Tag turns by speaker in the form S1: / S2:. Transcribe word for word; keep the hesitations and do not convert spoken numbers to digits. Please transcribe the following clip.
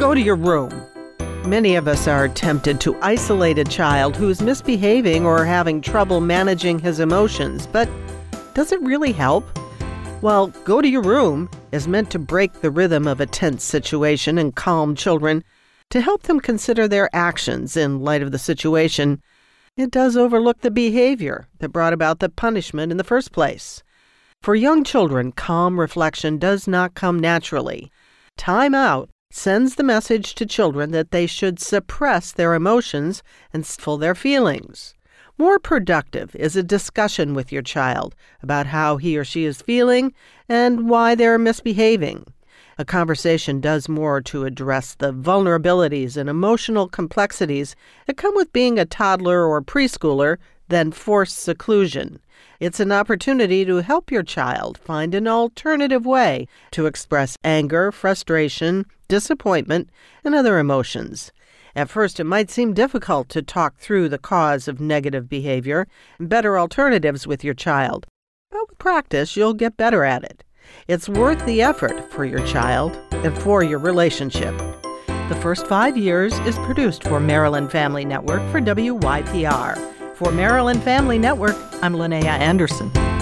S1: Go to your room. Many of us are tempted to isolate a child who is misbehaving or having trouble managing his emotions, but does it really help? Well, go to your room is meant to break the rhythm of a tense situation and calm children to help them consider their actions in light of the situation. It does overlook the behavior that brought about the punishment in the first place. For young children, calm reflection does not come naturally. Time out sends the message to children that they should suppress their emotions and stifle their feelings. More productive is a discussion with your child about how he or she is feeling and why they're misbehaving. A conversation does more to address the vulnerabilities and emotional complexities that come with being a toddler or preschooler than forced seclusion. It's an opportunity to help your child find an alternative way to express anger, frustration, disappointment, and other emotions. At first, it might seem difficult to talk through the cause of negative behavior and better alternatives with your child. But with practice, you'll get better at it. It's worth the effort for your child and for your relationship. The First Five Years is produced for Maryland Family Network for W Y P R. For Maryland Family Network, I'm Linnea Anderson.